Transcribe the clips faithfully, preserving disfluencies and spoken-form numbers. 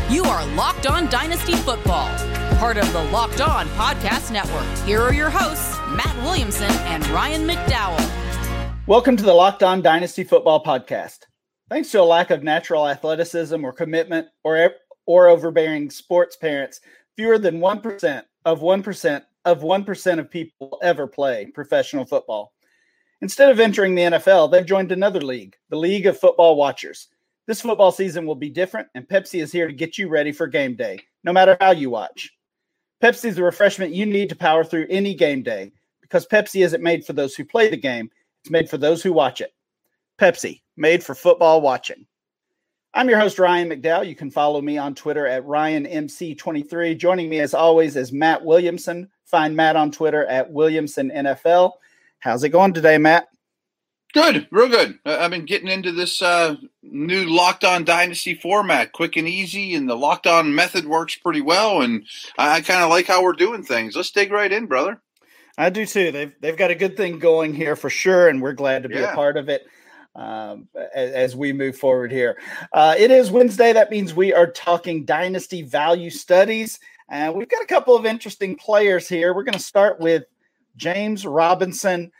You are Locked On Dynasty Football, part of the Locked On Podcast Network. Here are your hosts, Matt Williamson and Ryan McDowell. Welcome to the Locked On Dynasty Football Podcast. Thanks to a lack of natural athleticism or commitment or, or overbearing sports parents, fewer than one percent of one percent of one percent of people ever play professional football. Instead of entering the N F L, they've joined another league, the League of Football Watchers. This football season will be different, and Pepsi is here to get you ready for game day, no matter how you watch. Pepsi is the refreshment you need to power through any game day, because Pepsi isn't made for those who play the game, it's made for those who watch it. Pepsi, made for football watching. I'm your host, Ryan McDowell. You can follow me on Twitter at Ryan M C twenty-three. Joining me, as always, is Matt Williamson. Find Matt on Twitter at Williamson N F L. How's it going today, Matt? Good, real good. I've been getting into this uh, new Locked On Dynasty format, quick and easy, and the Locked On method works pretty well, and I, I kind of like how we're doing things. Let's dig right in, brother. I do too. They've they've got a good thing going here for sure, and we're glad to be yeah. a part of it um, as, as we move forward here. Uh, it is Wednesday. That means we are talking Dynasty Value Studies, and we've got a couple of interesting players here. We're going to start with James Robinson.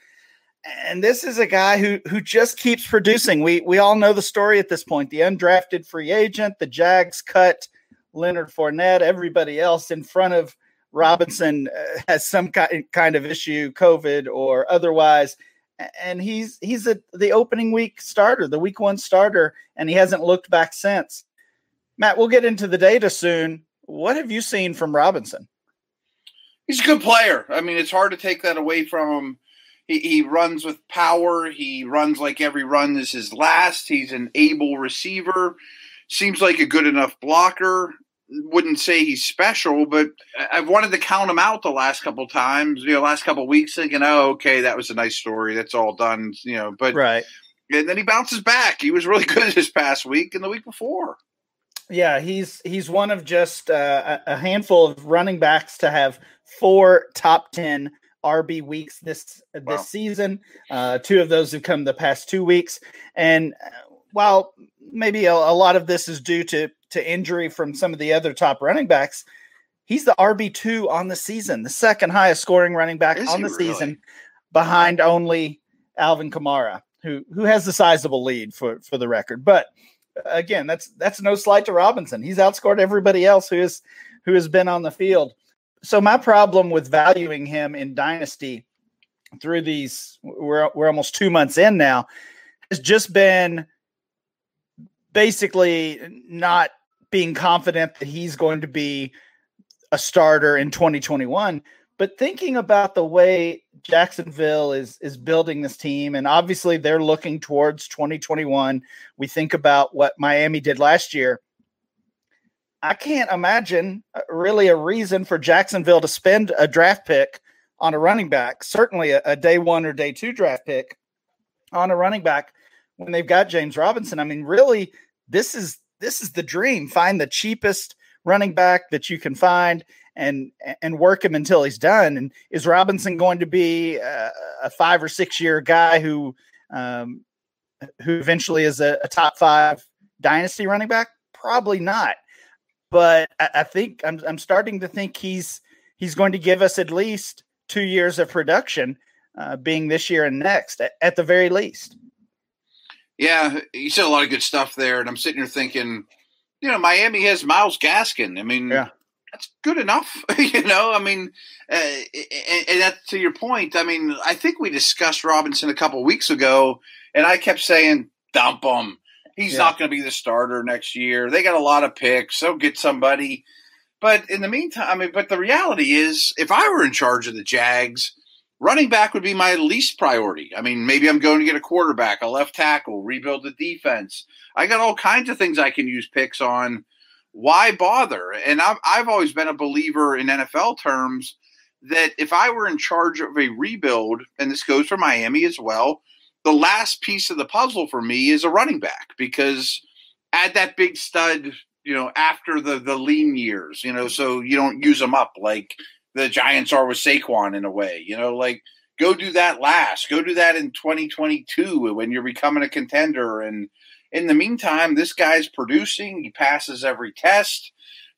And this is a guy who who just keeps producing. We we all know the story at this point. The undrafted free agent, the Jags cut Leonard Fournette. Everybody else in front of Robinson uh, has some ki- kind of issue, COVID or otherwise. And he's he's a, the opening week starter, the week one starter, and he hasn't looked back since. Matt, we'll get into the data soon. What have you seen from Robinson? He's a good player. I mean, it's hard to take that away from him. He, he runs with power. He runs like every run is his last. He's an able receiver. Seems like a good enough blocker. Wouldn't say he's special, but I've wanted to count him out the last couple of times, you know, last couple of weeks, thinking, oh, okay, that was a nice story. That's all done, you know. But right. And then he bounces back. He was really good this past week and the week before. Yeah, he's he's one of just uh, a handful of running backs to have four top ten R B weeks this this wow. season. Uh, two of those have come the past two weeks. And while maybe a, a lot of this is due to, to injury from some of the other top running backs, he's the R B two on the season, the second highest scoring running back is on the really? season, behind only Alvin Kamara, who who has the sizable lead for, for the record. But again, that's that's no slight to Robinson. He's outscored everybody else who is who has been on the field. So my problem with valuing him in Dynasty through these, we're we're almost two months in now, has just been basically not being confident that he's going to be a starter in twenty twenty-one, but thinking about the way Jacksonville is is building this team, and obviously they're looking towards twenty twenty-one. We think about what Miami did last year. I can't imagine really a reason for Jacksonville to spend a draft pick on a running back, certainly a, a day one or day two draft pick on a running back when they've got James Robinson. I mean, really, this is this is the dream. Find the cheapest running back that you can find and and work him until he's done. And is Robinson going to be a, a five or six year guy who um, who eventually is a, a top five dynasty running back? Probably not. But I think I'm I'm starting to think he's he's going to give us at least two years of production, uh, being this year and next, at, at the very least. Yeah, you said a lot of good stuff there, and I'm sitting here thinking, you know, Miami has Myles Gaskin. I mean, yeah. That's good enough, you know. I mean, uh, and, and that, to your point, I mean, I think we discussed Robinson a couple of weeks ago, and I kept saying, dump him. He's yeah. not going to be the starter next year. They got a lot of picks. They'll get somebody. But in the meantime, I mean, but the reality is, if I were in charge of the Jags, running back would be my least priority. I mean, maybe I'm going to get a quarterback, a left tackle, rebuild the defense. I got all kinds of things I can use picks on. Why bother? And I've, I've always been a believer in N F L terms that if I were in charge of a rebuild, and this goes for Miami as well, the last piece of the puzzle for me is a running back, because add that big stud, you know, after the, the lean years, you know, so you don't use them up like the Giants are with Saquon in a way, you know, like go do that last, go do that in twenty twenty-two when you're becoming a contender. And in the meantime, this guy's producing, he passes every test.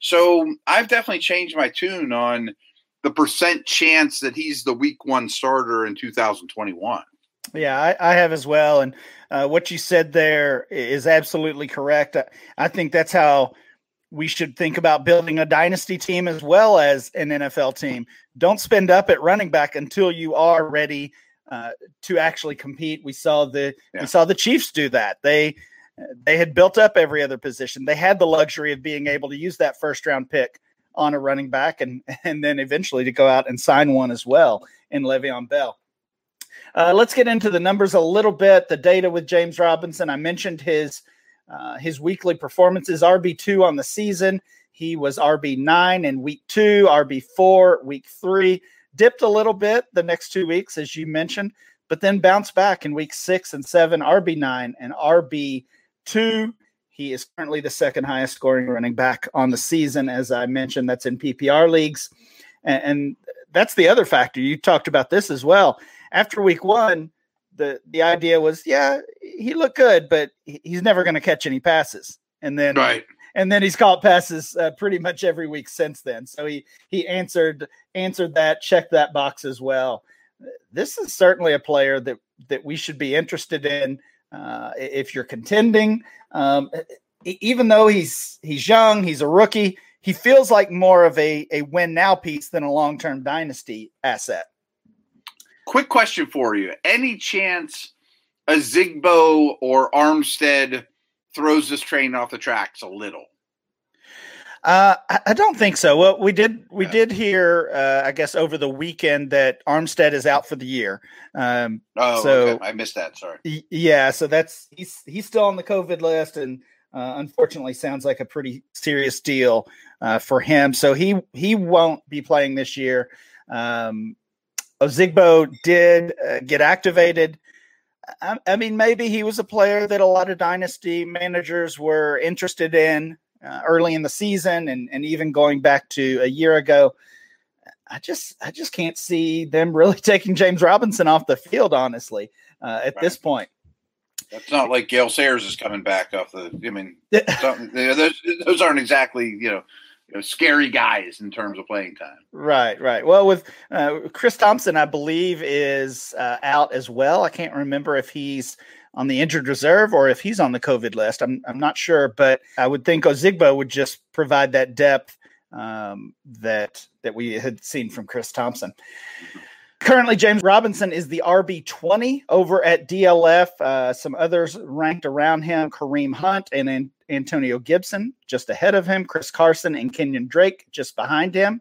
So I've definitely changed my tune on the percent chance that he's the week one starter in two thousand twenty-one. Yeah, I, I have as well. And uh, what you said there is absolutely correct. I, I think that's how we should think about building a dynasty team as well as an N F L team. Don't spend up at running back until you are ready uh, to actually compete. We saw the yeah. we saw the Chiefs do that. They they had built up every other position. They had the luxury of being able to use that first round pick on a running back and and then eventually to go out and sign one as well in Le'Veon Bell. Uh, let's get into the numbers a little bit. The data with James Robinson. I mentioned his uh, his weekly performances. R B two on the season. He was R B nine in week two, R B four week three. Dipped a little bit the next two weeks, as you mentioned, but then bounced back in week six and seven, R B nine and R B two. He is currently the second highest scoring running back on the season. As I mentioned, that's in P P R leagues. And, and that's the other factor. You talked about this as well. After week one, the, the idea was, yeah, he looked good, but he's never going to catch any passes. And then, right. and then he's caught passes uh, pretty much every week since then. So he, he answered, answered that, checked that box as well. This is certainly a player that, that we should be interested in. Uh, if you're contending, um, even though he's, he's young, he's a rookie, he feels like more of a, a win now piece than a long-term dynasty asset. Quick question for you. Any chance a Zigbo or Armstead throws this train off the tracks a little? Uh, I don't think so. Well, we did we did hear, uh, I guess, over the weekend that Armstead is out for the year. Um, oh, so, okay. I missed that. Sorry. Yeah, so that's he's he's still on the COVID list, and uh, unfortunately, sounds like a pretty serious deal uh, for him. So he he won't be playing this year. Um, Ozigbo did uh, get activated. I, I mean, maybe he was a player that a lot of dynasty managers were interested in uh, early in the season, and, and even going back to a year ago. I just, I just can't see them really taking James Robinson off the field, honestly, uh, at right. this point. It's not like Gale Sayers is coming back off the. I mean, those, those aren't exactly you know. You know, scary guys in terms of playing time. Right, right. Well, with uh, Chris Thompson, I believe is uh, out as well. I can't remember if he's on the injured reserve or if he's on the COVID list. I'm I'm not sure, but I would think Ozigbo would just provide that depth um, that that we had seen from Chris Thompson. Mm-hmm. Currently, James Robinson is the R B twenty over at D L F. Uh, some others ranked around him, Kareem Hunt and then Antonio Gibson just ahead of him, Chris Carson and Kenyon Drake just behind him.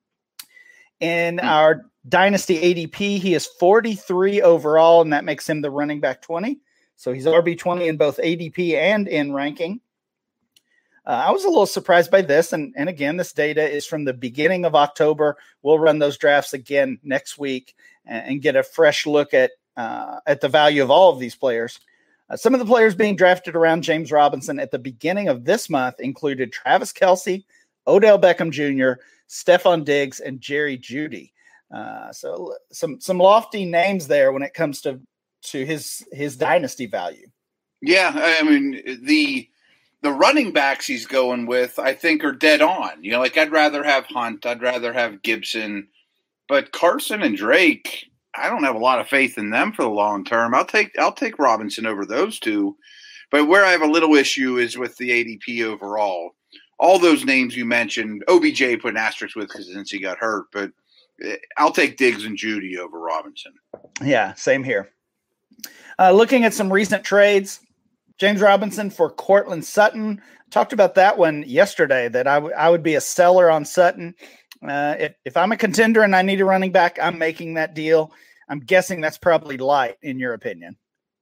In mm-hmm. our Dynasty A D P, he is forty-three overall, and that makes him the running back twenty. So he's R B twenty in both A D P and in ranking. Uh, I was a little surprised by this. And, and again, this data is from the beginning of October. We'll run those drafts again next week and, and get a fresh look at, uh, at the value of all of these players. Uh, some of the players being drafted around James Robinson at the beginning of this month included Travis Kelce, Odell Beckham Junior, Stephon Diggs, and Jerry Jeudy. Uh, so some, some lofty names there when it comes to, to his, his dynasty value. Yeah. I mean, the, The running backs he's going with, I think, are dead on. You know, like I'd rather have Hunt, I'd rather have Gibson, but Carson and Drake, I don't have a lot of faith in them for the long term. I'll take I'll take Robinson over those two. But where I have a little issue is with the A D P overall. All those names you mentioned, O B J put an asterisk with because since he got hurt, but I'll take Diggs and Jeudy over Robinson. Yeah, same here. Uh, looking at some recent trades. James Robinson for Cortland Sutton. Talked about that one yesterday, that I, w- I would be a seller on Sutton. Uh, if, if I'm a contender and I need a running back, I'm making that deal. I'm guessing that's probably light in your opinion.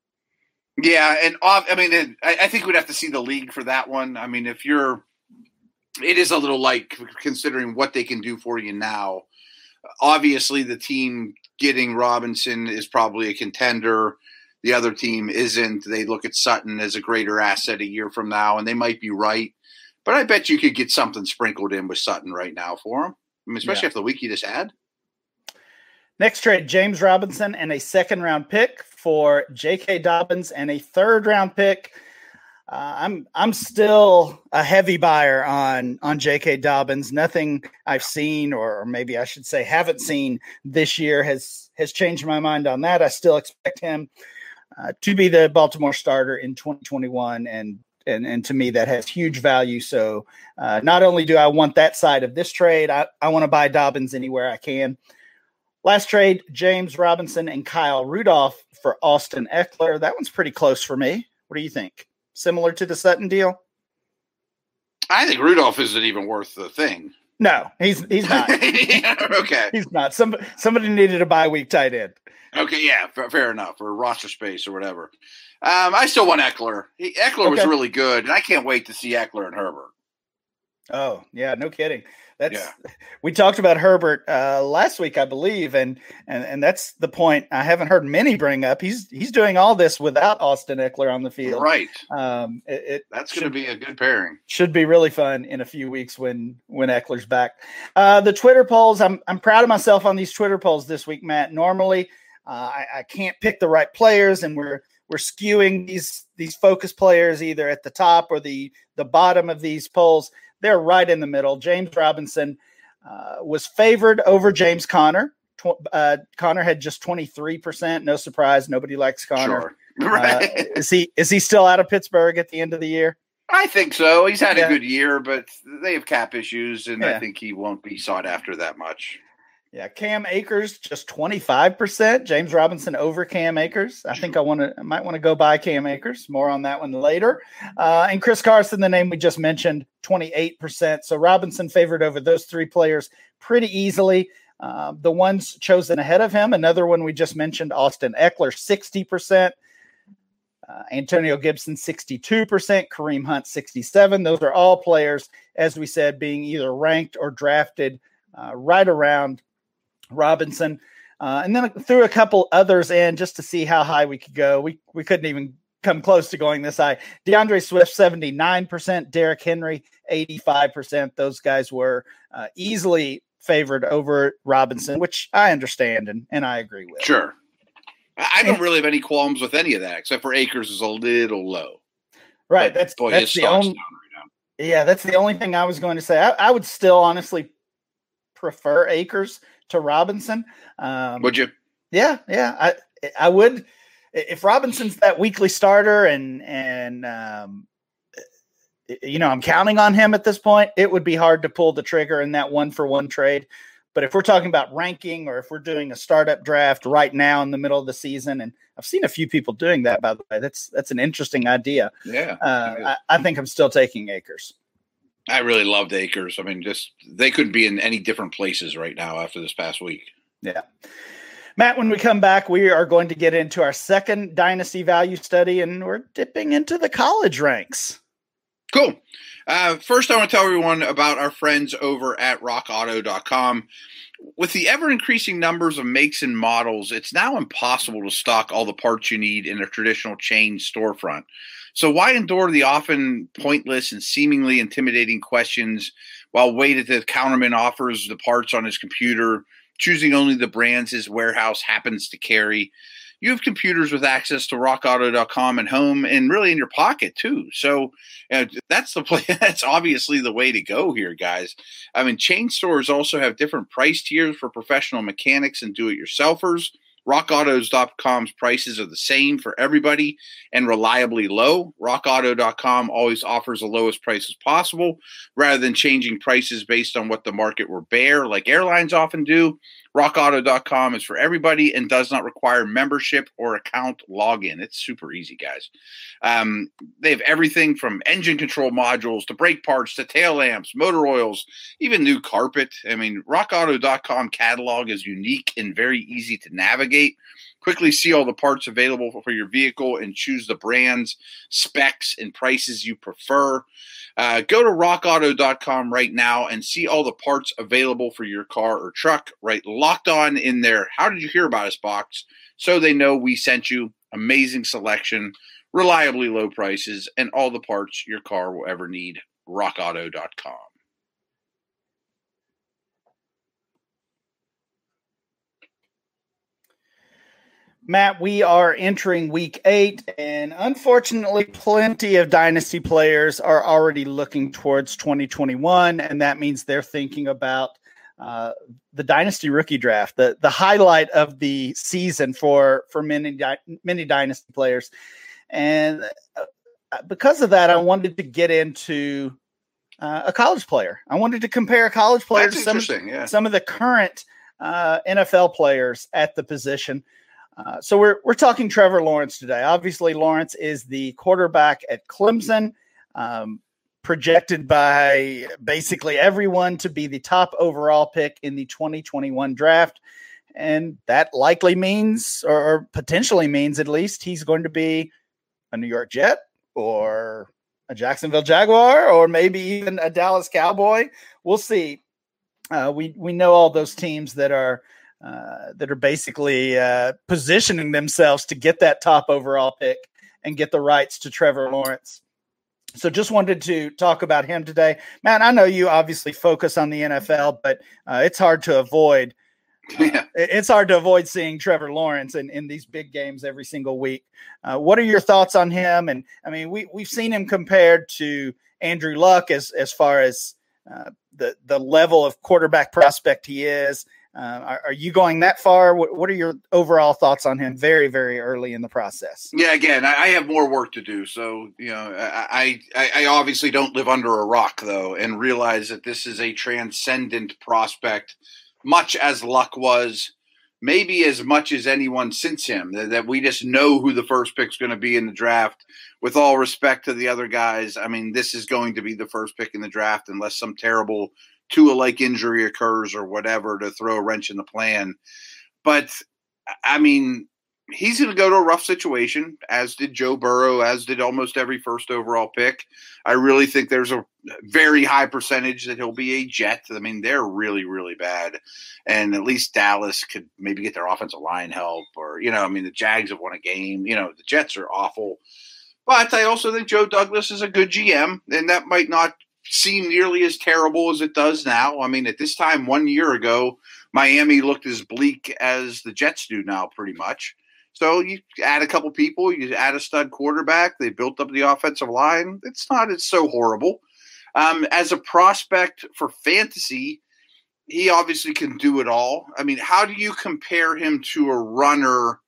Yeah, and I mean, it, I, I think we'd have to see the league for that one. I mean, if you're – it is a little light considering what they can do for you now. Obviously, the team getting Robinson is probably a contender. The other team isn't. They look at Sutton as a greater asset a year from now, and they might be right. But I bet you could get something sprinkled in with Sutton right now for him, I mean, especially yeah. after the week you just had. Next trade, James Robinson and a second-round pick for J K. Dobbins and a third-round pick. Uh, I'm I'm still a heavy buyer on on J K. Dobbins. Nothing I've seen, or maybe I should say haven't seen this year, has has changed my mind on that. I still expect him uh, to be the Baltimore starter in twenty twenty-one, and and and to me that has huge value. So uh, not only do I want that side of this trade, I, I want to buy Dobbins anywhere I can. Last trade, James Robinson and Kyle Rudolph for Austin Eckler. That one's pretty close for me. What do you think? Similar to the Sutton deal? I think Rudolph isn't even worth the thing. No, he's he's not. Okay. He's not. Some, somebody needed a bye week tight end. Okay, yeah, fair, fair enough. Or roster space or whatever. Um, I still want Eckler. He, Eckler okay. was really good, and I can't wait to see Eckler and Herbert. Oh, yeah, no kidding. That's yeah. We talked about Herbert uh, last week, I believe, and, and and that's the point I haven't heard many bring up. He's he's doing all this without Austin Eckler on the field, right? Um, it, it that's going to be a good pairing. Should be really fun in a few weeks when when Eckler's back. Uh, the Twitter polls, I'm I'm proud of myself on these Twitter polls this week, Matt. Normally, uh, I, I can't pick the right players, and we're we're skewing these these focus players either at the top or the the bottom of these polls. They're right in the middle. James Robinson uh, was favored over James Conner. Tw- uh, Conner had just twenty-three percent. No surprise. Nobody likes Conner. Sure. Right. Uh, is he is he still out of Pittsburgh at the end of the year? I think so. He's had yeah. a good year, but they have cap issues, and yeah. I think he won't be sought after that much. Yeah, Cam Akers just twenty-five percent. James Robinson over Cam Akers. I think I want to I might want to go buy Cam Akers. More on that one later. Uh, and Chris Carson, the name we just mentioned, twenty-eight percent. So Robinson favored over those three players pretty easily. Uh, the ones chosen ahead of him, another one we just mentioned, Austin Eckler, sixty percent. Uh, Antonio Gibson, sixty-two percent. Kareem Hunt, sixty-seven. Those are all players, as we said, being either ranked or drafted uh, right around Robinson, uh, and then threw a couple others in just to see how high we could go. We we couldn't even come close to going this high. DeAndre Swift, seventy-nine percent. Derrick Henry, eighty-five percent. Those guys were uh, easily favored over Robinson, which I understand and, and I agree with. Sure. I don't really have any qualms with any of that, except for Akers is a little low. Right. But that's boy, that's the only. Right yeah, that's the only thing I was going to say. I, I would still honestly prefer Akers to Robinson. Um, would you? Yeah, yeah. I I would. If Robinson's that weekly starter and and um, you know I'm counting on him at this point, it would be hard to pull the trigger in that one for one trade. But if we're talking about ranking, or if we're doing a startup draft right now in the middle of the season, and I've seen a few people doing that, by the way, that's that's an interesting idea. Yeah, uh, I, I think I'm still taking Akers. I really loved Akers. I mean, just they couldn't be in any different places right now after this past week. Yeah. Matt, when we come back, we are going to get into our second dynasty value study, and we're dipping into the college ranks. Cool. Uh, first, I want to tell everyone about our friends over at rock auto dot com. With the ever-increasing numbers of makes and models, it's now impossible to stock all the parts you need in a traditional chain storefront. So why endure the often pointless and seemingly intimidating questions while wait at the counterman offers the parts on his computer, choosing only the brands his warehouse happens to carry? You have computers with access to rock auto dot com at home and really in your pocket too. So uh, that's the play. That's obviously the way to go here, guys. I mean, chain stores also have different price tiers for professional mechanics and do-it-yourselfers. rock auto dot com's prices are the same for everybody and reliably low. rock auto dot com always offers the lowest prices possible rather than changing prices based on what the market will bear like airlines often do. rock auto dot com is for everybody and does not require membership or account login. It's super easy, guys. Um, they have everything from engine control modules to brake parts to tail lamps, motor oils, even new carpet. I mean, rock auto dot com catalog is unique and very easy to navigate. Quickly see all the parts available for your vehicle and choose the brands, specs, and prices you prefer. Uh, go to rock auto dot com right now and see all the parts available for your car or truck. Right, locked on in there. How did you hear about us box? So they know we sent you. Amazing selection, reliably low prices, and all the parts your car will ever need. rock auto dot com. Matt, we are entering week eight, and unfortunately, plenty of dynasty players are already looking towards twenty twenty-one, and that means they're thinking about uh, the dynasty rookie draft, the the highlight of the season for for many many dynasty players. And uh, because of that, I wanted to get into uh, a college player. I wanted to compare college players to some, yeah. some of the current uh, N F L players at the position. Uh, so we're we're talking Trevor Lawrence today. Obviously, Lawrence is the quarterback at Clemson, um, projected by basically everyone to be the top overall pick in the twenty twenty-one draft. And that likely means, or, or potentially means at least, he's going to be a New York Jet or a Jacksonville Jaguar or maybe even a Dallas Cowboy. We'll see. Uh, we, we know all those teams that are Uh, that are basically uh, positioning themselves to get that top overall pick and get the rights to Trevor Lawrence. So just wanted to talk about him today. Matt, I know you obviously focus on the N F L, but uh, it's hard to avoid. Uh, yeah. It's hard to avoid seeing Trevor Lawrence in, in these big games every single week. Uh, what are your thoughts on him? And I mean, we, we've seen him compared to Andrew Luck as, as far as uh, the, the level of quarterback prospect he is. Uh, are, are you going that far? What, what are your overall thoughts on him very, very early in the process? Yeah, again, I, I have more work to do. So, you know, I, I, I obviously don't live under a rock, though, and realize that this is a transcendent prospect, much as Luck was, maybe as much as anyone since him, that, that we just know who the first pick's going to be in the draft. With all respect to the other guys, I mean, this is going to be the first pick in the draft unless some terrible Tua-like injury occurs or whatever to throw a wrench in the plan. But, I mean, he's going to go to a rough situation, as did Joe Burrow, as did almost every first overall pick. I really think there's a very high percentage that he'll be a Jet. I mean, they're really, really bad. And at least Dallas could maybe get their offensive line help or, you know, I mean, the Jags have won a game. You know, the Jets are awful. But I also think Joe Douglas is a good G M, and that might not seem nearly as terrible as it does now. I mean, at this time one year ago, Miami looked as bleak as the Jets do now, pretty much. So you add a couple people, you add a stud quarterback, they built up the offensive line. It's not it's so horrible. Um, as a prospect for fantasy, he obviously can do it all. I mean, how do you compare him to a runner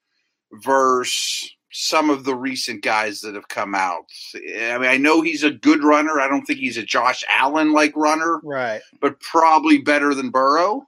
versus some of the recent guys that have come out? I mean, I know he's a good runner. I don't think he's a Josh Allen-like runner. Right. But probably better than Burrow.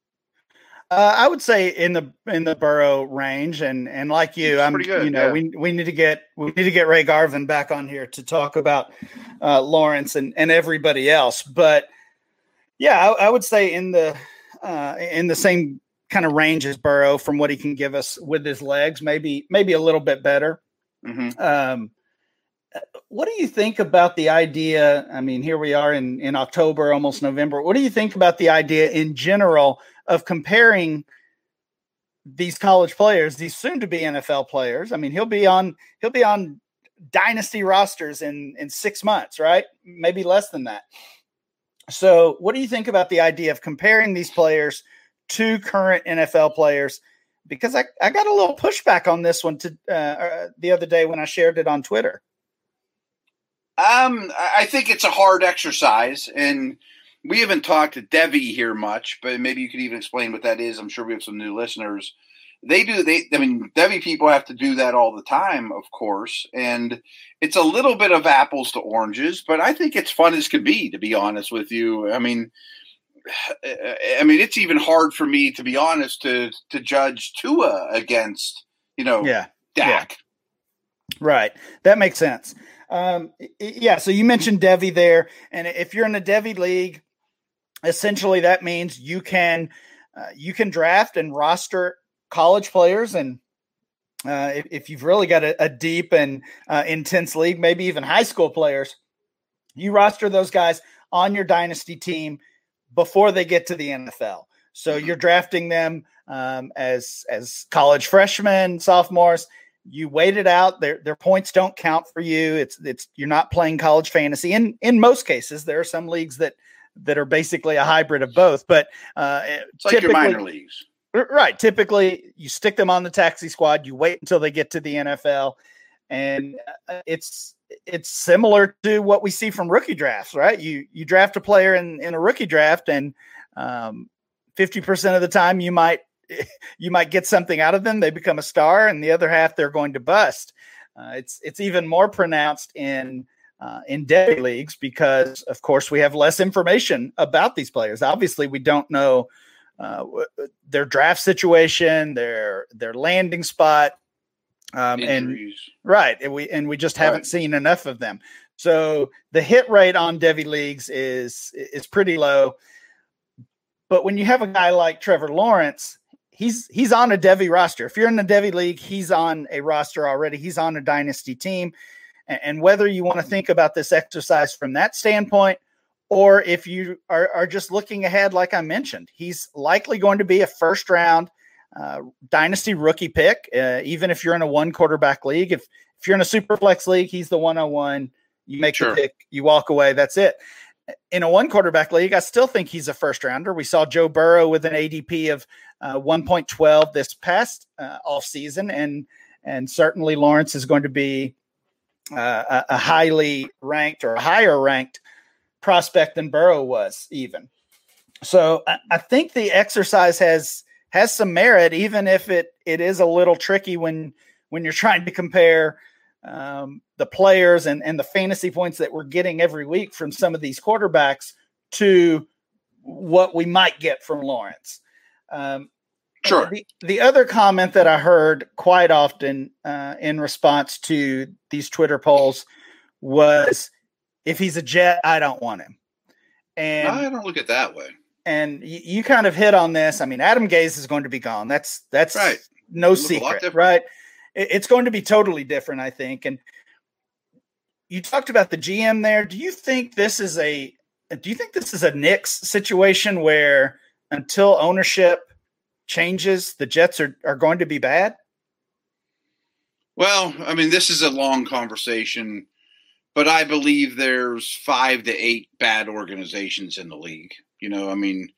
Uh, I would say in the in the Burrow range, and and like you, I'm pretty good, you know yeah. we we need to get we need to get Ray Garvin back on here to talk about uh, Lawrence and and everybody else. But yeah, I, I would say in the uh, in the same kind of range as Burrow from what he can give us with his legs, maybe maybe a little bit better. Mm-hmm. Um, what do you think about the idea? I mean, here we are in in October, almost November. What do you think about the idea in general of comparing these college players, these soon-to-be N F L players? I mean, he'll be on he'll be on dynasty rosters in in six months, right? Maybe less than that. So, what do you think about the idea of comparing these players to current N F L players? Because I, I got a little pushback on this one to uh, the other day when I shared it on Twitter. Um, I think it's a hard exercise, and we haven't talked to Devi here much, but maybe you could even explain what that is. I'm sure we have some new listeners. They do. They, I mean, Devi people have to do that all the time, of course, and it's a little bit of apples to oranges, but I think it's fun as could be, to be honest with you. I mean, I mean, it's even hard for me, to be honest, to to judge Tua against, you know, yeah, Dak. Yeah. Right. That makes sense. Um, yeah. So you mentioned Devi there, and if you're in a Devi league, essentially that means you can uh, you can draft and roster college players, and uh, if, if you've really got a, a deep and uh, intense league, maybe even high school players, you roster those guys on your dynasty team before they get to the N F L. So you're drafting them um, as as college freshmen, sophomores. You wait it out. Their their points don't count for you. It's it's you're not playing college fantasy. In in most cases, there are some leagues that that are basically a hybrid of both. But uh, it's like your minor leagues. Right. Typically, you stick them on the taxi squad. You wait until they get to the N F L, and it's it's similar to what we see from rookie drafts, right? You you draft a player in, in a rookie draft, and um, fifty percent of the time you might you might get something out of them. They become a star, and the other half they're going to bust. Uh, it's it's even more pronounced in uh, in Devy leagues because, of course, we have less information about these players. Obviously, we don't know uh, their draft situation, their their landing spot, um, and right, and we and we just haven't right. seen enough of them. So the hit rate on Devy leagues is is pretty low. But when you have a guy like Trevor Lawrence, he's he's on a Devy roster. If you're in the Devy league, he's on a roster already. He's on a dynasty team. And, and whether you want to think about this exercise from that standpoint, or if you are, are just looking ahead, like I mentioned, he's likely going to be a first round uh, dynasty rookie pick. Uh, even if you're in a one quarterback league, if, if you're in a super flex league, he's the one oh one. You make sure. the pick, you walk away. That's it. In a one quarterback league, I still think he's a first rounder. We saw Joe Burrow with an A D P of uh, one point one two this past uh, off season. And, and certainly Lawrence is going to be uh, a, a highly ranked or a higher ranked prospect than Burrow was even. So I, I think the exercise has, has some merit, even if it, it is a little tricky when, when you're trying to compare um, the players and, and the fantasy points that we're getting every week from some of these quarterbacks to what we might get from Lawrence. Um, sure. The, the other comment that I heard quite often uh, in response to these Twitter polls was, if he's a Jet, I don't want him. And I don't look at it that way. And you, you kind of hit on this. I mean, Adam Gase is going to be gone. That's, that's right. no secret, right? It's going to be totally different, I think. And you talked about the G M there. Do you think this is a do you think this is a Knicks situation where until ownership changes, the Jets are, are going to be bad? Well, I mean, this is a long conversation, but I believe there's five to eight bad organizations in the league. You know, I mean,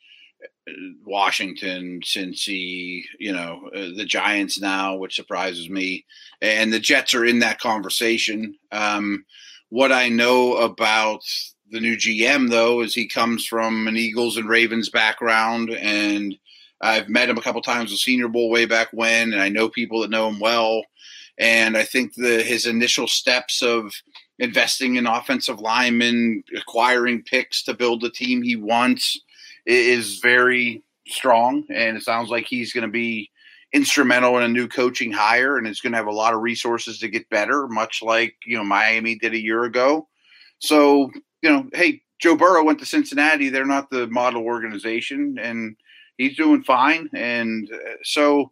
Washington, Cincy, you know, uh, the Giants now, which surprises me. And the Jets are in that conversation. Um, what I know about the new G M, though, is he comes from an Eagles and Ravens background. And I've met him a couple times at Senior Bowl way back when, and I know people that know him well. And I think the his initial steps of investing in offensive linemen, acquiring picks to build the team he wants, is very strong, and it sounds like he's going to be instrumental in a new coaching hire, and it's going to have a lot of resources to get better, much like, you know, Miami did a year ago. So, you know, hey, Joe Burrow went to Cincinnati. They're not the model organization, and he's doing fine. And so,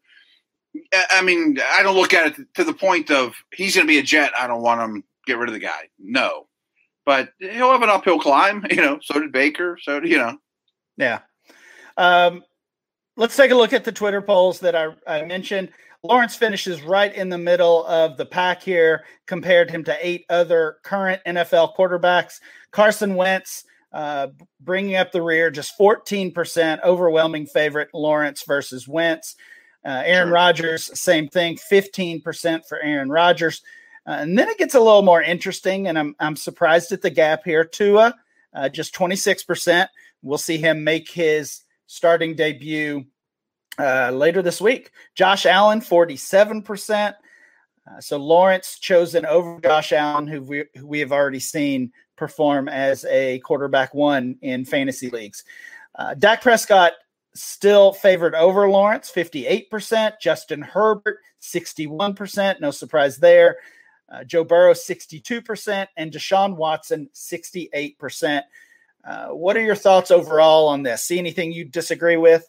I mean, I don't look at it to the point of he's going to be a Jet. I don't want him. Get rid of the guy. No, but he'll have an uphill climb. You know, so did Baker. So, you know. Yeah. Um, let's take a look at the Twitter polls that I, I mentioned. Lawrence finishes right in the middle of the pack here, compared him to eight other current N F L quarterbacks. Carson Wentz uh, bringing up the rear, just fourteen percent, overwhelming favorite, Lawrence versus Wentz. Uh, Aaron sure. Rodgers, same thing, fifteen percent for Aaron Rodgers. Uh, and then it gets a little more interesting, and I'm I'm surprised at the gap here. Tua, uh, just twenty-six percent. We'll see him make his starting debut uh, later this week. Josh Allen, forty-seven percent. Uh, so Lawrence chosen over Josh Allen, who we, who we have already seen perform as a quarterback one in fantasy leagues. Uh, Dak Prescott still favored over Lawrence, fifty-eight percent. Justin Herbert, sixty-one percent. No surprise there. Uh, Joe Burrow, sixty-two percent. And Deshaun Watson, sixty-eight percent. Uh, what are your thoughts overall on this? See anything you disagree with?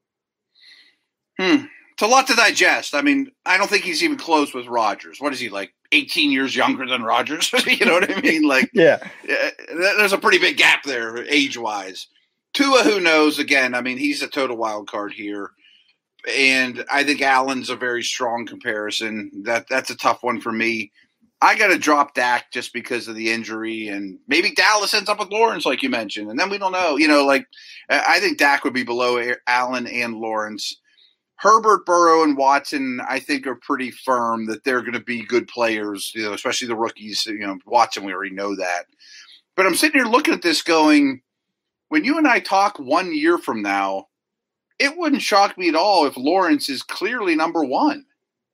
Hmm. It's a lot to digest. I mean, I don't think he's even close with Rodgers. What is he, like eighteen years younger than Rodgers? You know what I mean? Like, yeah, there's a pretty big gap there age-wise. Tua, who knows? Again, I mean, he's a total wild card here. And I think Allen's a very strong comparison. That That's a tough one for me. I got to drop Dak just because of the injury, and maybe Dallas ends up with Lawrence, like you mentioned, and then we don't know. You know, like I think Dak would be below Allen and Lawrence. Herbert, Burrow, and Watson, I think, are pretty firm that they're going to be good players, you know, especially the rookies. You know, Watson, we already know that. But I'm sitting here looking at this going, when you and I talk one year from now, it wouldn't shock me at all if Lawrence is clearly number one.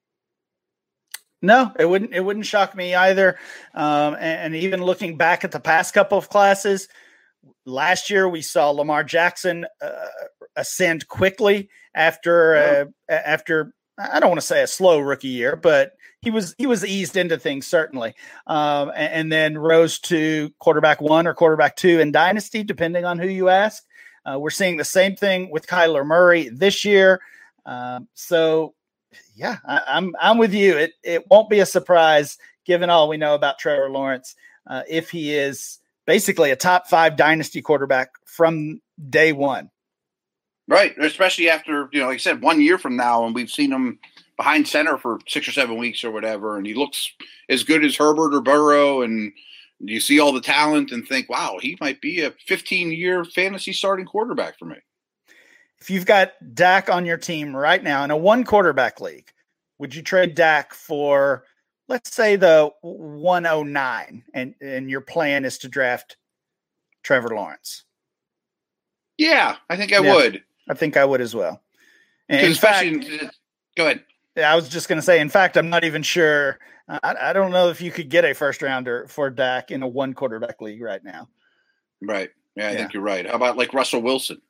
No, it wouldn't. It wouldn't shock me either. Um, and, and even looking back at the past couple of classes, last year we saw Lamar Jackson uh, ascend quickly after uh, after I don't want to say a slow rookie year, but he was he was eased into things certainly, um, and, and then rose to quarterback one or quarterback two in Dynasty, depending on who you ask. Uh, we're seeing the same thing with Kyler Murray this year. Um, so. Yeah, I, I'm I'm with you. It it won't be a surprise, given all we know about Trevor Lawrence, uh, if he is basically a top five dynasty quarterback from day one. Right, especially after, you know, like I said, one year from now, and we've seen him behind center for six or seven weeks or whatever, and he looks as good as Herbert or Burrow, and you see all the talent and think, wow, he might be a fifteen-year fantasy starting quarterback for me. If you've got Dak on your team right now in a one quarterback league, would you trade Dak for, let's say, the one oh nine, and, and your plan is to draft Trevor Lawrence? Yeah, I think I yeah, would. I think I would as well. And in especially, fact, go ahead. I was just going to say, in fact, I'm not even sure. I, I don't know if you could get a first rounder for Dak in a one quarterback league right now. Right. Yeah, I yeah. think you're right. How about like Russell Wilson?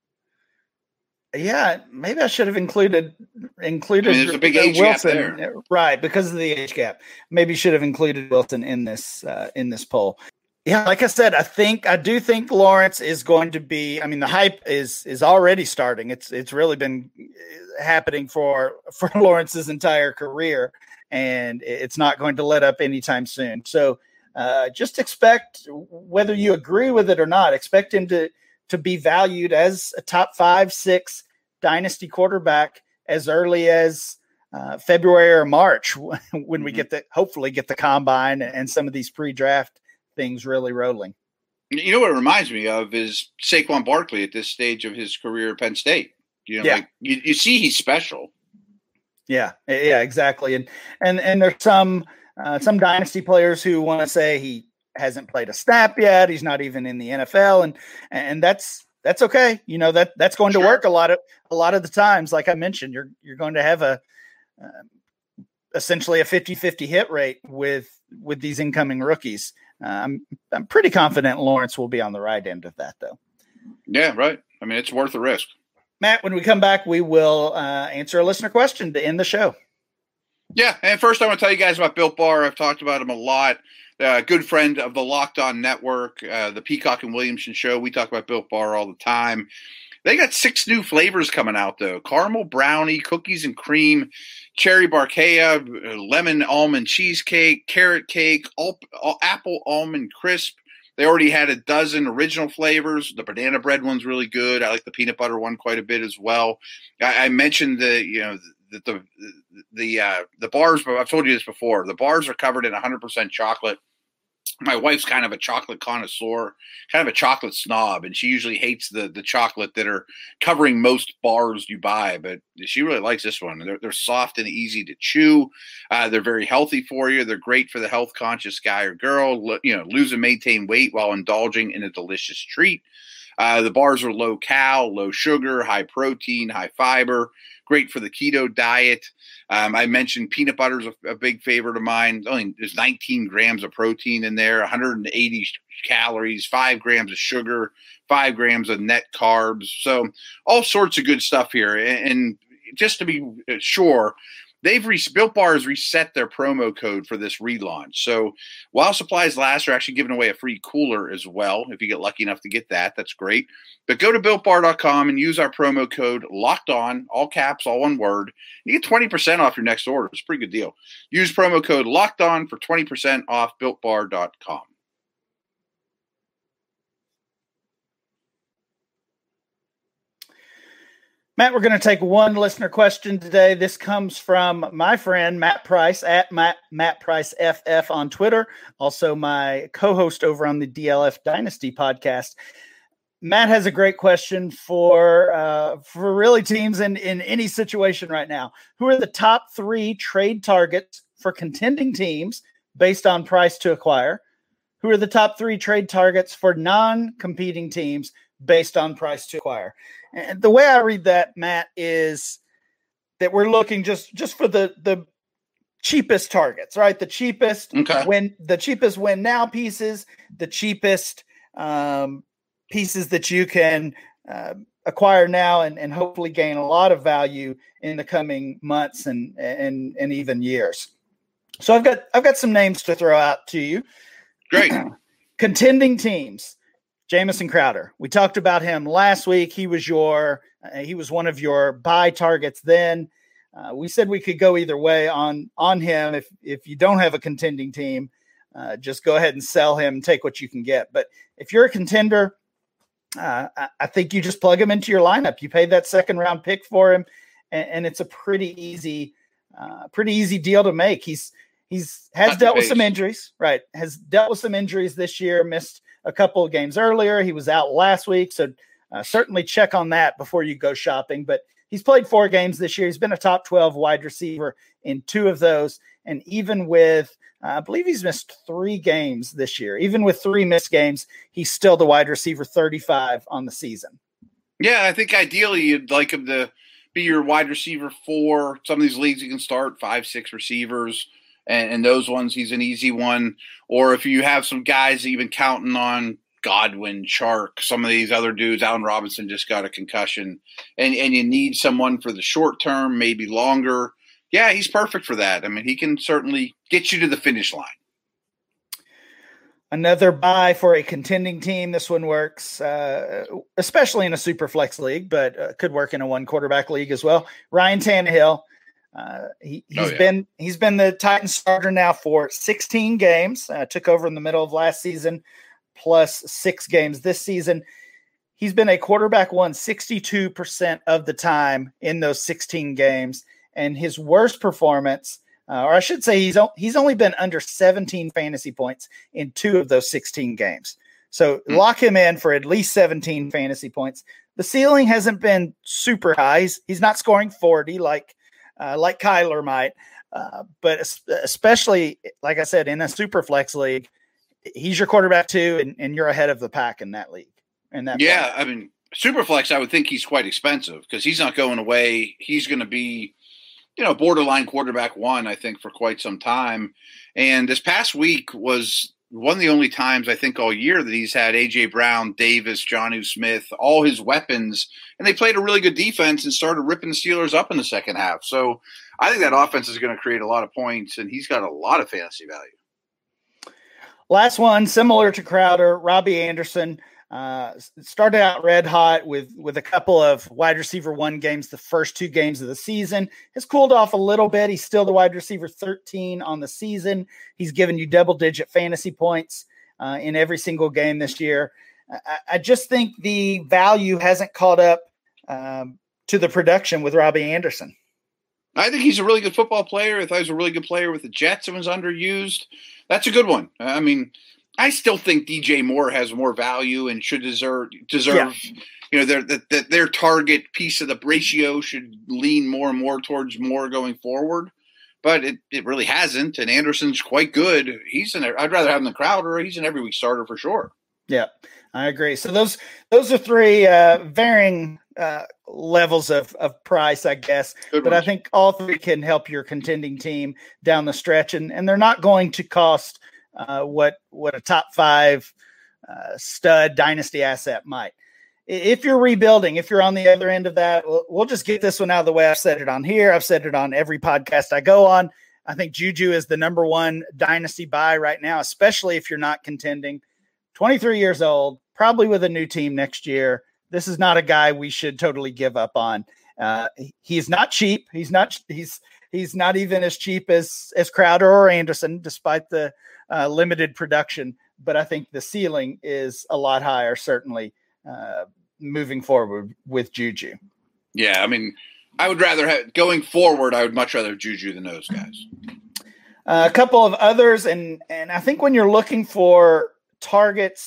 Yeah, maybe I should have included included I mean, there's a big age Wilson, gap there. Right? Because of the age gap, maybe should have included Wilson in this uh, in this poll. Yeah, like I said, I think I do think Lawrence is going to be. I mean, the hype is is already starting. It's it's really been happening for for Lawrence's entire career, and it's not going to let up anytime soon. So uh, just expect, whether you agree with it or not, expect him to. to be valued as a top five, six dynasty quarterback as early as uh, February or March, when we get the, hopefully get the combine and some of these pre-draft things really rolling. You know what it reminds me of is Saquon Barkley at this stage of his career at Penn State. You know, yeah. like you, you see he's special. Yeah, yeah, exactly. And, and, and there's some, uh, some dynasty players who want to say he hasn't played a snap yet. He's not even in the N F L. And, and that's, that's okay. You know, that that's going sure. to work a lot of, a lot of the times. Like I mentioned, you're, you're going to have a, uh, essentially a fifty-fifty hit rate with, with these incoming rookies. Uh, I'm, I'm pretty confident Lawrence will be on the right end of that though. Yeah. Right. I mean, it's worth the risk. Matt, when we come back, we will uh, answer a listener question to end the show. Yeah. And first I want to tell you guys about Built Bar. I've talked about him a lot. A uh, good friend of the Locked On Network, uh, the Peacock and Williamson show. We talk about Built Bar all the time. They got six new flavors coming out, though. Caramel brownie, cookies and cream, cherry barquilla, lemon almond cheesecake, carrot cake, al- al- apple almond crisp. They already had a dozen original flavors. The banana bread one's really good. I like the peanut butter one quite a bit as well. I, I mentioned the, you know, the the the, uh, the bars, but I've told you this before. The bars are covered in one hundred percent chocolate. My wife's kind of a chocolate connoisseur, kind of a chocolate snob, and she usually hates the the chocolate that are covering most bars you buy, but she really likes this one. They're, they're soft and easy to chew. Uh, they're very healthy for you. They're great for the health conscious guy or girl, you know, lose and maintain weight while indulging in a delicious treat. Uh, the bars are low cal, low sugar, high protein, high fiber, great for the keto diet. Um, I mentioned peanut butter is a, a big favorite of mine. Only there's nineteen grams of protein in there, one hundred eighty calories, five grams of sugar, five grams of net carbs. So all sorts of good stuff here. And, and just to be sure, they've re- Built Bar has reset their promo code for this relaunch. So while supplies last, they're actually giving away a free cooler as well. If you get lucky enough to get that, that's great. But go to built bar dot com and use our promo code Locked On, all caps, all one word. You get twenty percent off your next order. It's a pretty good deal. Use promo code Locked On for twenty percent off built bar dot com. Matt, we're going to take one listener question today. This comes from my friend Matt Price at Matt, Matt Price F F on Twitter, also my co-host over on the D L F Dynasty podcast. Matt has a great question for uh, for really teams in, in any situation right now. Who are the top three trade targets for contending teams based on price to acquire? Who are the top three trade targets for non-competing teams based on price to acquire? And the way I read that, Matt, is that we're looking just, just for the, the cheapest targets, right? The cheapest okay. win, the cheapest win now pieces, the cheapest um, pieces that you can uh, acquire now and, and hopefully gain a lot of value in the coming months and, and, and even years. So I've got, I've got some names to throw out to you. Great. Contending teams. Jamison Crowder. We talked about him last week. He was your, uh, he was one of your buy targets then. Uh, we said we could go either way on, on him. If, if you don't have a contending team, uh, just go ahead and sell him and take what you can get. But if you're a contender, uh, I, I think you just plug him into your lineup. You paid that second round pick for him, and, and it's a pretty easy, uh, pretty easy deal to make. He's, he's has Not dealt with some injuries, right? Has dealt with some injuries this year, missed a couple of games earlier. He was out last week. So uh, certainly check on that before you go shopping, but he's played four games this year. He's been a top twelve wide receiver in two of those. And even with, uh, I believe he's missed three games this year. Even with three missed games, he's still the wide receiver thirty-five on the season. Yeah, I think ideally you'd like him to be your wide receiver for some of these leagues. You can start five, six receivers. And, and those ones, he's an easy one. Or if you have some guys that you've been counting on, Godwin, Chark, some of these other dudes, Allen Robinson just got a concussion, and, and you need someone for the short term, maybe longer. Yeah, he's perfect for that. I mean, he can certainly get you to the finish line. Another buy for a contending team. This one works, uh, especially in a super flex league, but uh, could work in a one quarterback league as well. Ryan Tannehill. Uh, he, he's oh, yeah. been he's been the Titans starter now for sixteen games. Uh, took over in the middle of last season, plus six games this season. He's been a quarterback one sixty-two percent of the time in those sixteen games, and his worst performance, uh, or I should say, he's o- he's only been under seventeen fantasy points in two of those sixteen games. So mm-hmm. lock him in for at least seventeen fantasy points. The ceiling hasn't been super high. He's, he's not scoring forty like. Uh, like Kyler might, uh, but especially, like I said, in a super flex league, he's your quarterback too, and, and you're ahead of the pack in that league. In that yeah, play. I mean, super flex, I would think he's quite expensive because he's not going away. He's going to be, you know, borderline quarterback one, I think, for quite some time. And this past week was one of the only times I think all year that he's had A J Brown, Davis, Jonnu Smith, all his weapons, and they played a really good defense and started ripping the Steelers up in the second half. So I think that offense is going to create a lot of points, and he's got a lot of fantasy value. Last one, similar to Crowder, Robbie Anderson. Uh, started out red hot with, with a couple of wide receiver one games, the first two games of the season. Has cooled off a little bit. He's still the wide receiver thirteen on the season. He's given you double-digit fantasy points uh, in every single game this year. I, I just think the value hasn't caught up um, to the production with Robbie Anderson. I think he's a really good football player. I thought he was a really good player with the Jets and was underused. That's a good one. I mean, I still think D J Moore has more value and should deserve deserve. Yeah. You know, their that their target piece of the ratio should lean more and more towards Moore going forward, but it, it really hasn't. And Anderson's quite good. He's an I'd rather have him than Crowder. He's an every week starter for sure. Yeah, I agree. So those those are three uh, varying uh, levels of of price, I guess. Good but ones. I think all three can help your contending team down the stretch, and and they're not going to cost. Uh, what what a top five uh, stud dynasty asset might. If you're rebuilding, if you're on the other end of that, we'll, we'll just get this one out of the way. I've said it on here. I've said it on every podcast I go on. I think Juju is the number one dynasty buy right now, especially if you're not contending. twenty-three years old, probably with a new team next year. This is not a guy we should totally give up on. Uh, he's not cheap. He's not. He's he's not even as cheap as as Crowder or Anderson, despite the Uh, limited production, but I think the ceiling is a lot higher, certainly uh, moving forward with Juju. Yeah, I mean, I would rather have going forward. I would much rather have Juju than those guys. Uh, a couple of others, and and I think when you're looking for targets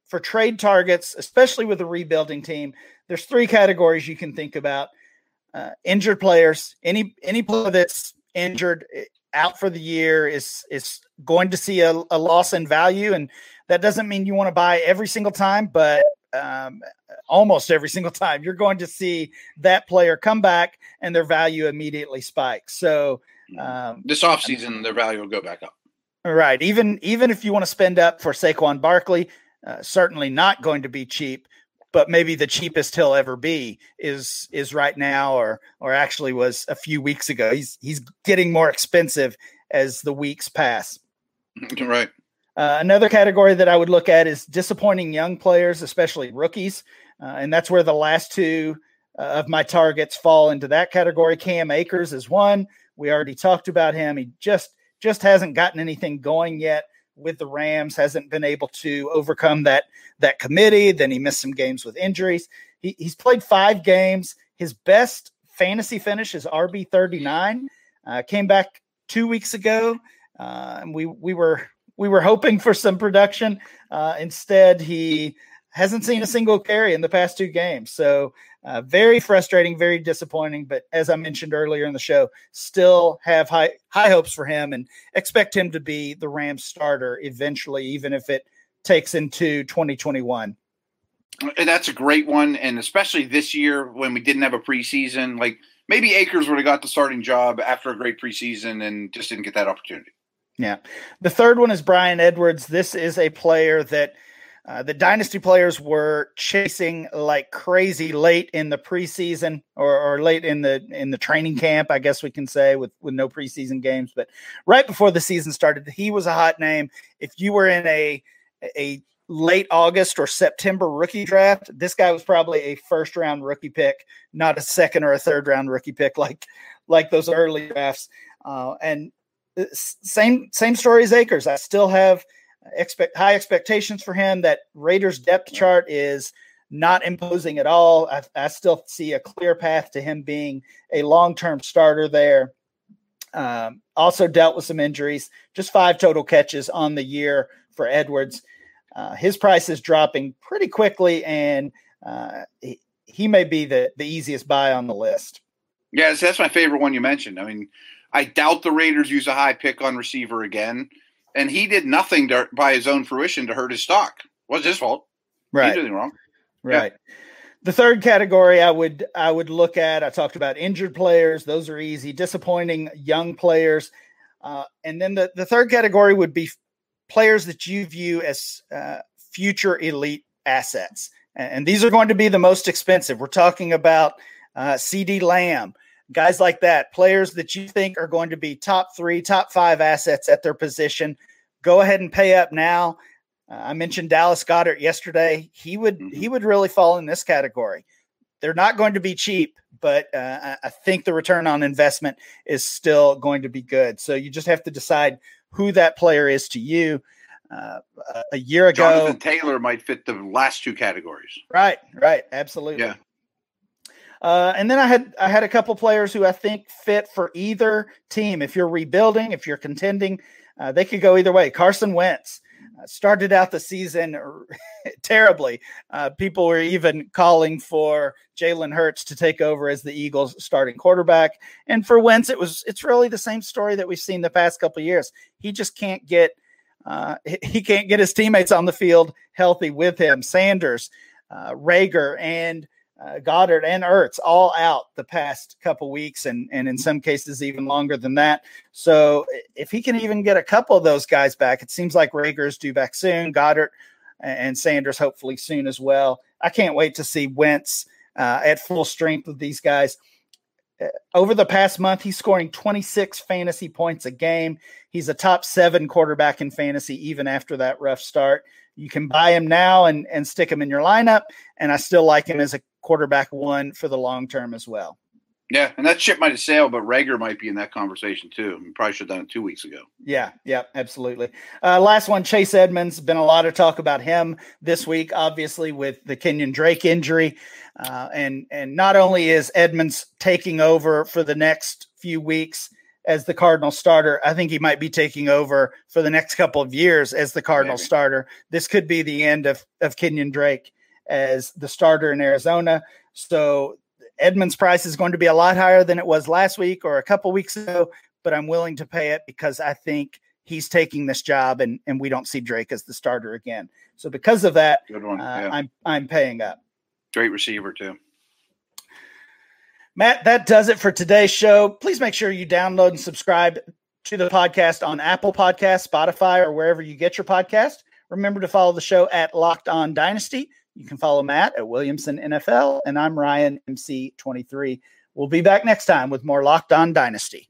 for trade targets, especially with a rebuilding team, there's three categories you can think about. Uh, injured players, any any player that's injured out for the year is is going to see a, a loss in value, and that doesn't mean you want to buy every single time, but um, almost every single time you're going to see that player come back and their value immediately spikes. So um, this offseason, their value will go back up. Right. Even even if you want to spend up for Saquon Barkley, uh, certainly not going to be cheap. But maybe the cheapest he'll ever be is is right now, or or actually was a few weeks ago. He's he's getting more expensive as the weeks pass. Right. Uh, another category that I would look at is disappointing young players, especially rookies, uh, and that's where the last two uh, of my targets fall into that category. Cam Akers is one. We already talked about him. He just just hasn't gotten anything going yet with the Rams, hasn't been able to overcome that that committee. Then he missed some games with injuries. He, he's played five games. His best fantasy finish is R B thirty-nine. Uh, came back two weeks ago, uh, and we we were we were hoping for some production. Uh, instead, he hasn't seen a single carry in the past two games. So uh, very frustrating, very disappointing. But as I mentioned earlier in the show, still have high high hopes for him and expect him to be the Rams starter eventually, even if it takes into twenty twenty-one. And that's a great one. And especially this year when we didn't have a preseason, like maybe Akers would have got the starting job after a great preseason and just didn't get that opportunity. Yeah. The third one is Bryan Edwards. This is a player that Uh, the dynasty players were chasing like crazy late in the preseason or, or late in the in the training camp, I guess we can say, with, with no preseason games. But right before the season started, he was a hot name. If you were in a a late August or September rookie draft, this guy was probably a first round rookie pick, not a second or a third round rookie pick like like those early drafts. Uh, and same same story as Akers. I still have Expect high expectations for him. That Raiders depth chart is not imposing at all. I, I still see a clear path to him being a long-term starter there. Um, also dealt with some injuries, just five total catches on the year for Edwards. Uh, his price is dropping pretty quickly, and uh, he, he may be the, the easiest buy on the list. Yes, that's my favorite one you mentioned. I mean, I doubt the Raiders use a high pick on receiver again. And he did nothing to, by his own fruition to hurt his stock. It wasn't his fault. Right. He did anything wrong. Right. Yeah. The third category I would I would look at, I talked about injured players. Those are easy. Disappointing young players. Uh, and then the, the third category would be players that you view as uh, future elite assets. And, and these are going to be the most expensive. We're talking about uh, CeeDee Lamb, guys like that, players that you think are going to be top three, top five assets at their position. Go ahead and pay up now. Uh, I mentioned Dallas Goedert yesterday. He would mm-hmm. he would really fall in this category. They're not going to be cheap, but uh, I think the return on investment is still going to be good. So you just have to decide who that player is to you. Uh, a year ago, Jonathan Taylor might fit the last two categories. Right, right, absolutely. Yeah. Uh, and then I had I had a couple players who I think fit for either team. If you're rebuilding, if you're contending, uh, they could go either way. Carson Wentz uh, started out the season terribly. Uh, people were even calling for Jalen Hurts to take over as the Eagles' starting quarterback. And for Wentz, it was it's really the same story that we've seen the past couple of years. He just can't get uh, he can't get his teammates on the field healthy with him. Sanders, uh, Rager, and Uh, Goddard and Ertz all out the past couple weeks, and, and in some cases even longer than that. So if he can even get a couple of those guys back, it seems like Rager's due back soon, Goddard and Sanders hopefully soon as well. I can't wait to see Wentz uh, at full strength with these guys. Uh, over the past month, he's scoring twenty-six fantasy points a game. He's a top seven quarterback in fantasy, even after that rough start. You can buy him now and, and stick him in your lineup, and I still like him as a quarterback one for the long term as well. Yeah, and that ship might have sailed, but Rager might be in that conversation too. We probably should have done it two weeks ago. Yeah, yeah, absolutely. Uh, last one, Chase Edmonds. Been a lot of talk about him this week, obviously with the Kenyon Drake injury. Uh, and, and not only is Edmonds taking over for the next few weeks as the Cardinal starter. I think he might be taking over for the next couple of years as the Cardinal Maybe. starter. This could be the end of, of Kenyon Drake as the starter in Arizona. So Edmonds' price is going to be a lot higher than it was last week or a couple weeks ago, but I'm willing to pay it because I think he's taking this job and, and we don't see Drake as the starter again. So because of that, Good one. Uh, Yeah. I'm, I'm paying up. Great receiver too. Matt, that does it for today's show. Please make sure you download and subscribe to the podcast on Apple Podcasts, Spotify, or wherever you get your podcast. Remember to follow the show at Locked On Dynasty. You can follow Matt at Williamson N F L, and I'm Ryan M C twenty-three. We'll be back next time with more Locked On Dynasty.